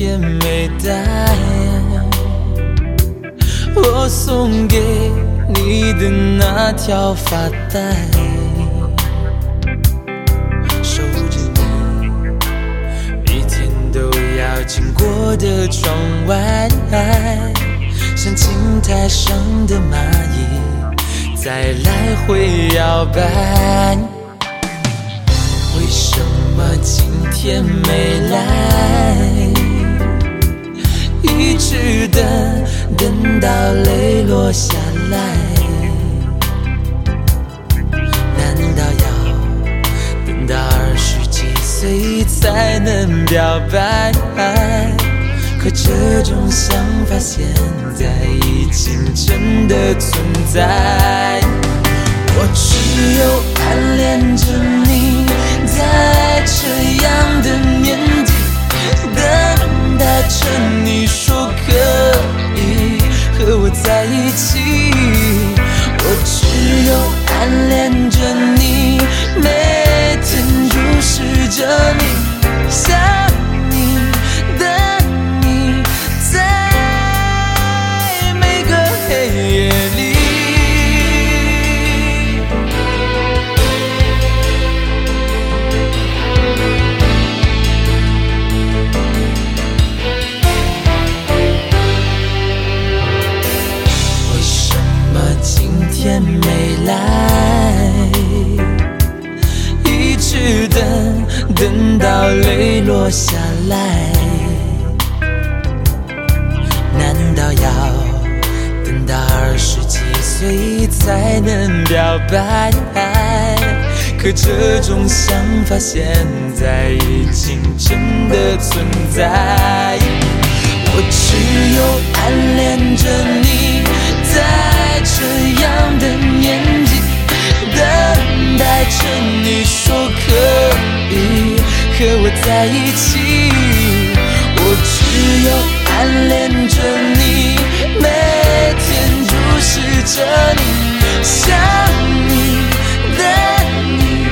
甜美带，我送给你的那条发带，守着你每天都要经过的窗外，像青苔上的蚂蚁在来回摇摆。为什么今天没来？一直等到泪落下来，难道要等到20几岁才能表白？可这种想法现在已经真的存在。我只有暗恋着你，在这样的年纪，等待着你说可以和我在一起。我只有暗恋着你，每天注视着你，想你等你，在每个黑夜里。天没来，一直等到泪落下来，难道要等到20几岁才能表白？可这种想法现在已经真的存在。我只有暗恋着你，在这样的年纪，等待着你说可以和我在一起。我只有暗恋着你，每天注视着你，想你等你，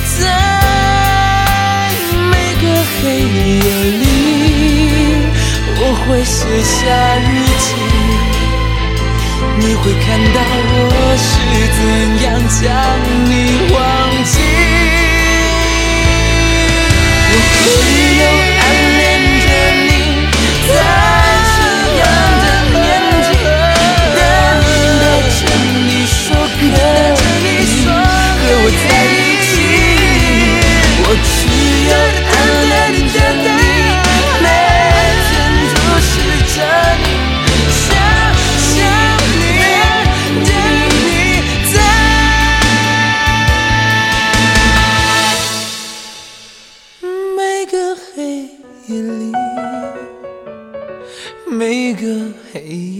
在每个黑夜里，我会写下日记，你会看到我是怎样将你忘记。我只有暗恋着你，在这样的年纪，等待着你说可以和我在一起。我只有暗恋着你，每天注视着你，每个黑